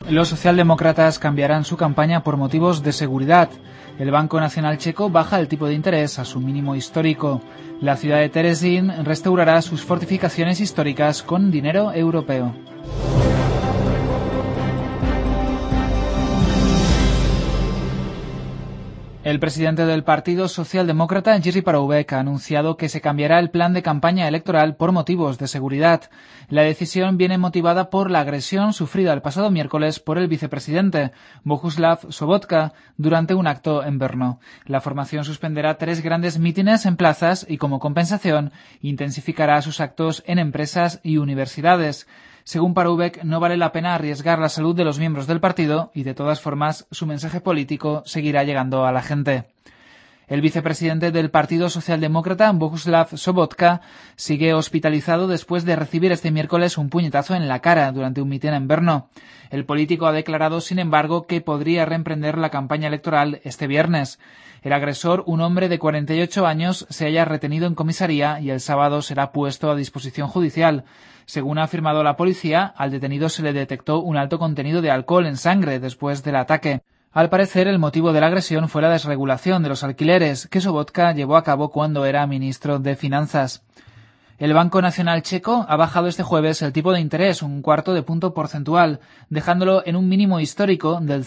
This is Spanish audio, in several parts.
Los socialdemócratas cambiarán su campaña por motivos de seguridad. El Banco Nacional Checo baja el tipo de interés a su mínimo histórico. La ciudad de Terezín restaurará sus fortificaciones históricas con dinero europeo. El presidente del Partido Socialdemócrata, Jiří Paroubek, ha anunciado que se cambiará el plan de campaña electoral por motivos de seguridad. La decisión viene motivada por la agresión sufrida el pasado miércoles por el vicepresidente, Bohuslav Sobotka, durante un acto en Brno. La formación suspenderá 3 grandes mítines en plazas y, como compensación, intensificará sus actos en empresas y universidades. Según Paroubek, no vale la pena arriesgar la salud de los miembros del partido y, de todas formas, su mensaje político seguirá llegando a la gente. El vicepresidente del Partido Socialdemócrata, Bohuslav Sobotka, sigue hospitalizado después de recibir este miércoles un puñetazo en la cara durante un mitin en Brno. El político ha declarado, sin embargo, que podría reemprender la campaña electoral este viernes. El agresor, un hombre de 48 años, se halla retenido en comisaría y el sábado será puesto a disposición judicial. Según ha afirmado la policía, al detenido se le detectó un alto contenido de alcohol en sangre después del ataque. Al parecer, el motivo de la agresión fue la desregulación de los alquileres que Sobotka llevó a cabo cuando era ministro de Finanzas. El Banco Nacional Checo ha bajado este jueves el tipo de interés un cuarto de punto porcentual, dejándolo en un mínimo histórico del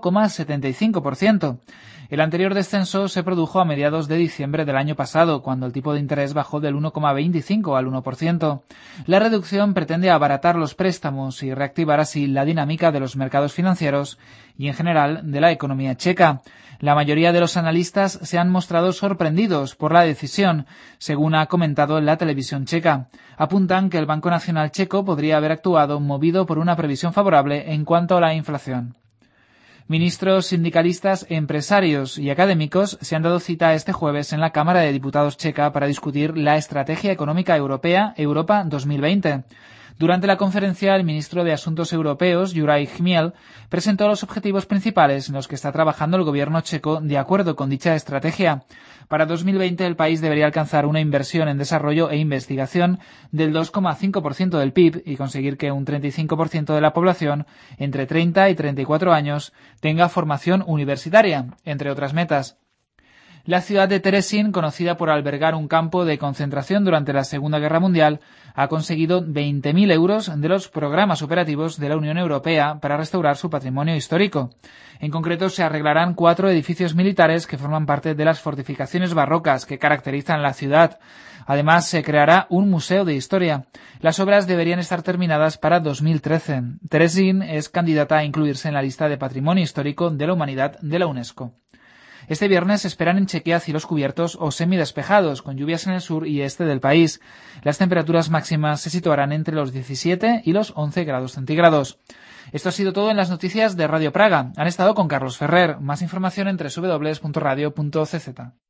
0,75%. El anterior descenso se produjo a mediados de diciembre del año pasado, cuando el tipo de interés bajó del 1,25 al 1%. La reducción pretende abaratar los préstamos y reactivar así la dinámica de los mercados financieros y, en general, de la economía checa. La mayoría de los analistas se han mostrado sorprendidos por la decisión, según ha comentado en la televisión checa. Apuntan que el Banco Nacional Checo podría haber actuado movido por una previsión favorable en cuanto a la inflación. Ministros, sindicalistas, empresarios y académicos se han dado cita este jueves en la Cámara de Diputados checa para discutir la Estrategia Económica Europea Europa 2020. Durante la conferencia, el ministro de Asuntos Europeos, Juraj Chmiel, presentó los objetivos principales en los que está trabajando el gobierno checo de acuerdo con dicha estrategia. Para 2020, el país debería alcanzar una inversión en desarrollo e investigación del 2,5% del PIB y conseguir que un 35% de la población, entre 30 y 34 años, tenga formación universitaria, entre otras metas. La ciudad de Terezín, conocida por albergar un campo de concentración durante la Segunda Guerra Mundial, ha conseguido 20.000 euros de los programas operativos de la Unión Europea para restaurar su patrimonio histórico. En concreto, se arreglarán 4 edificios militares que forman parte de las fortificaciones barrocas que caracterizan la ciudad. Además, se creará un museo de historia. Las obras deberían estar terminadas para 2013. Terezín es candidata a incluirse en la lista de Patrimonio Histórico de la Humanidad de la UNESCO. Este viernes se esperan en Chequia cielos cubiertos o semidespejados, con lluvias en el sur y este del país. Las temperaturas máximas se situarán entre los 17 y los 11 grados centígrados. Esto ha sido todo en las noticias de Radio Praga. Han estado con Carlos Ferrer. Más información en www.radio.cz.